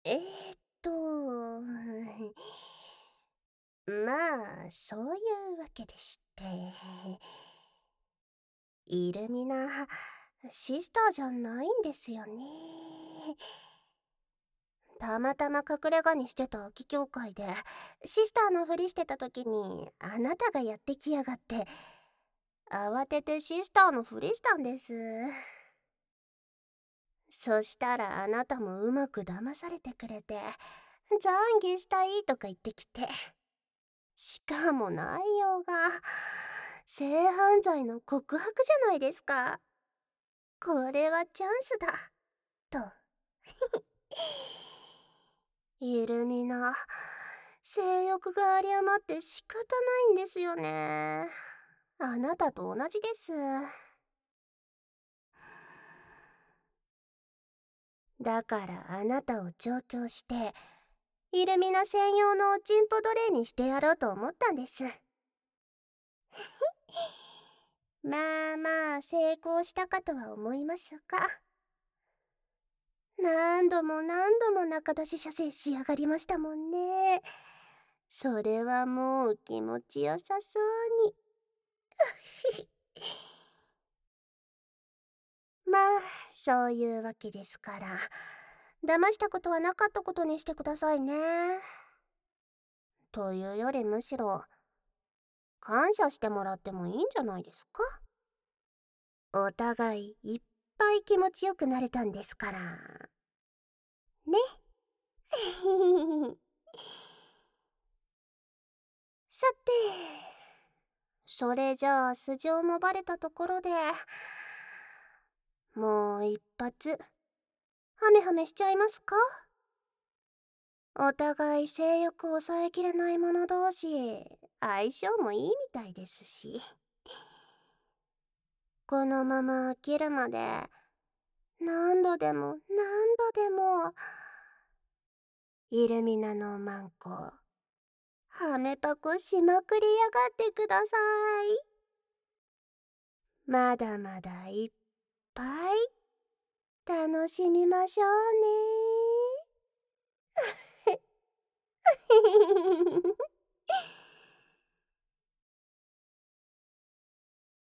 えーっと、まあ、そういうわけでして、イルミナ、シスターじゃないんですよね。たまたま隠れ家にしてた空き教会で、シスターのふりしてた時に、あなたがやってきやがって、慌ててシスターのふりしたんです。そしたらあなたもうまく騙されてくれて、懺悔したいとか言ってきて。しかも内容が性犯罪の告白じゃないですか。これはチャンスだと。イルミナ、性欲が有り余って仕方ないんですよね。あなたと同じです。だからあなたを調教してイルミナ専用のおちんぽ奴隷にしてやろうと思ったんです。まあまあ成功したかとは思いますが、何度も何度も中出し射精しやがりましたもんね。それはもう気持ちよさそうに。まあそういうわけですから、騙したことはなかったことにしてくださいね。というよりむしろ感謝してもらってもいいんじゃないですか。お互いいっぱい気持ちよくなれたんですからね。さて、それじゃあ素性もバレたところで、もう一発ハメハメしちゃいますか。お互い性欲を抑えきれない者同士、相性もいいみたいですし、このまま飽きるまで何度でも何度でもイルミナのマンコハメパコしまくりやがってください。まだまだいっぱい楽しみましょうね。